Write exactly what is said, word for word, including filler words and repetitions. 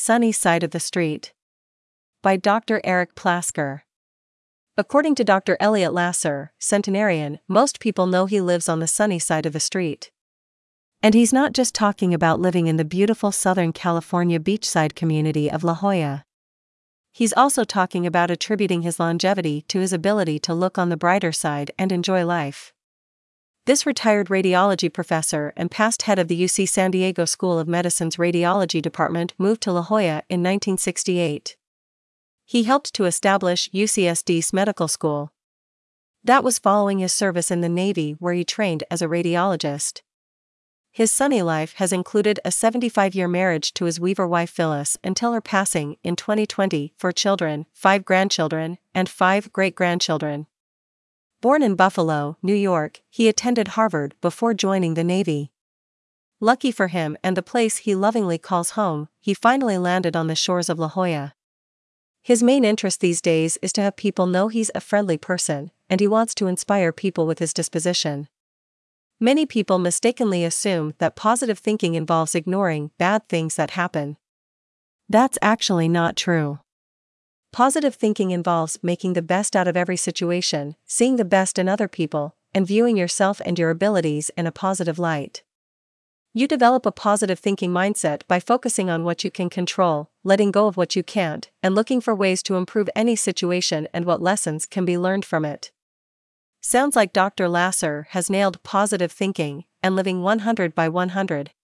Sunny Side of the Street. By Doctor Eric Plasker. According to Doctor Elliot Lasser, centenarian, most people know he lives on the sunny side of the street. And he's not just talking about living in the beautiful Southern California beachside community of La Jolla. He's also talking about attributing his longevity to his ability to look on the brighter side and enjoy life. This retired radiology professor and past head of the U C San Diego School of Medicine's radiology department moved to La Jolla in nineteen sixty-eight. He helped to establish U C S D's medical school. That was following his service in the Navy, where he trained as a radiologist. His sunny life has included a seventy-five-year marriage to his Weaver wife Phyllis until her passing in twenty twenty, four children, five grandchildren, and five great-grandchildren. Born in Buffalo, New York, he attended Harvard before joining the Navy. Lucky for him and the place he lovingly calls home, he finally landed on the shores of La Jolla. His main interest these days is to have people know he's a friendly person, and he wants to inspire people with his disposition. Many people mistakenly assume that positive thinking involves ignoring bad things that happen. That's actually not true. Positive thinking involves making the best out of every situation, seeing the best in other people, and viewing yourself and your abilities in a positive light. You develop a positive thinking mindset by focusing on what you can control, letting go of what you can't, and looking for ways to improve any situation and what lessons can be learned from it. Sounds like Doctor Lasser has nailed positive thinking and living one hundred by one hundred.